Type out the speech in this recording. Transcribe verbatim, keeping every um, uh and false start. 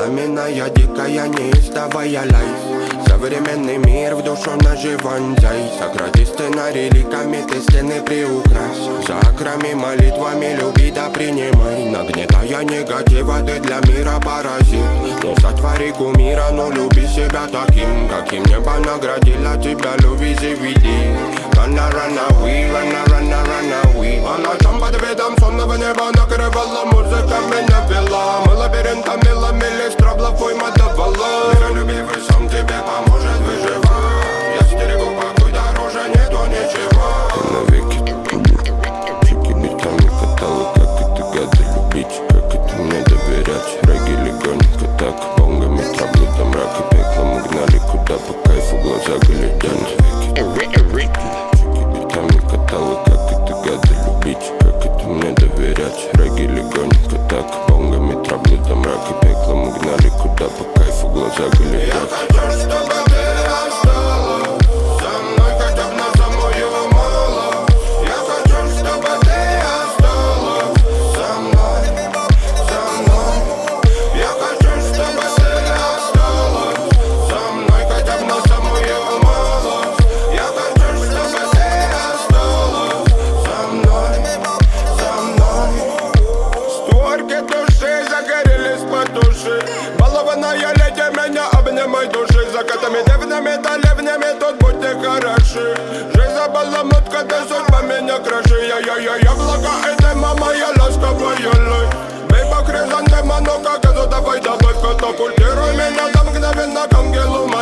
Пламенная, дикая, неистовая лайф. Современный мир в душу наживанзай. Сократи сценарий ликами, ты стены приукрась. За акрами молитвами люби да принимай. Нагнетая негатива, ты для мира паразит. Не сотвори кумира, но люби себя таким, каким небо наградило тебя, люби заведи. Run, run away, run, run, run away. А ночам под видом сонного неба накрывала музыка меня вела. Мы лабиринтами ломили страблов, уйма давала. Миролюбивый сам тебе поможет выживать. Я стерегу покой дороже, нету ничего. Ты навеки чеки битами катала, как это гады любить, как это мне доверять. Регги легонько так, бонгами траблю до мрака. Пеклом угнали куда по кайфу глаза глядят. Катала, как это гады любить, как это мне доверять. Регги легонько так, бонгами траблю до мрака. Пеклом угнали куда по кайфу глаза глядят. Я хочу, чтобы ты осталась со мной хотя бы на самую малость. Я хочу, чтобы ты осталась со мной, со мной. Я хочу, чтобы ты осталась со мной хотя бы на самую малость. Я хочу, чтобы ты осталась со мной, со мной. Створки души загорелись потуши. Балованная леди, меня обнимай души. Закатами дивными да ливнями тут будьте хороши. Жизнь забаламутка, да судьба меня краши. Я-я-я, яблоко, это мама, я ласковая лай. Бей по хризантемам, ну как это, давай добавь, катапультируй меня до мгновенно к ангелу.